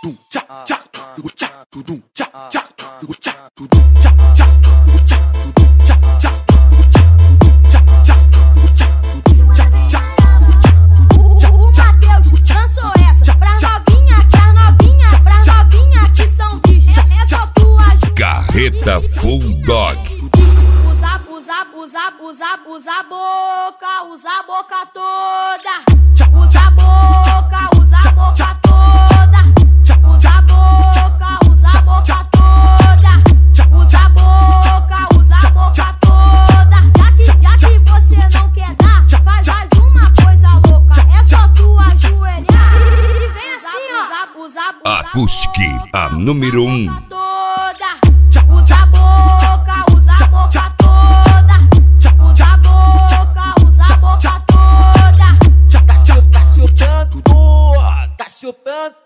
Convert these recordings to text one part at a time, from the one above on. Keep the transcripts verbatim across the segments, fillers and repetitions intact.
Carreta Full Dog. Usa, usa, usa, usa, usa a boca, usa a boca toda. Usa a boca, usa a boca toda. Usa a boca, usa a boca toda. Usa a boca, usa a boca toda. Já que, já que você não quer dar, faz, faz uma coisa louca. É só tu ajoelhar e vem assim, ó. Usa, usa, usa, Acoustic, a número um. Usa a boca, usa a boca toda. Usa a boca, usa a boca toda. Tá chupando, tá chupando.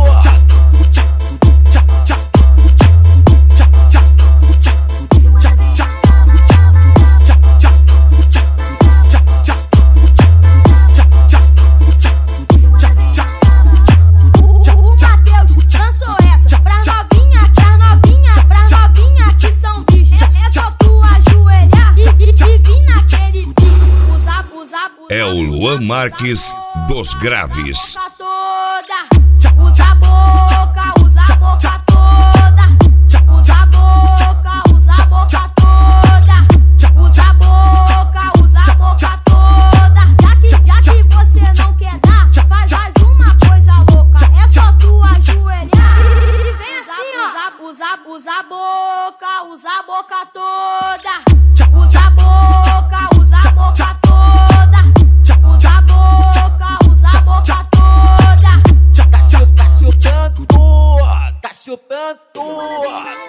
É o Luan Marques dos Graves. Usa a boca, usa a boca toda. Usa a boca, usa a boca toda. Usa a boca, usa a boca toda. Já que, já que você não quer dar, faz, faz uma coisa louca. É só tu ajoelhar e vem assim, ó. Usa, usa, usa a boca, usa a boca toda. Usa a boca, usa a boca toda. Usa a boca, usa a boca toda. Tá chupando, tá chupando.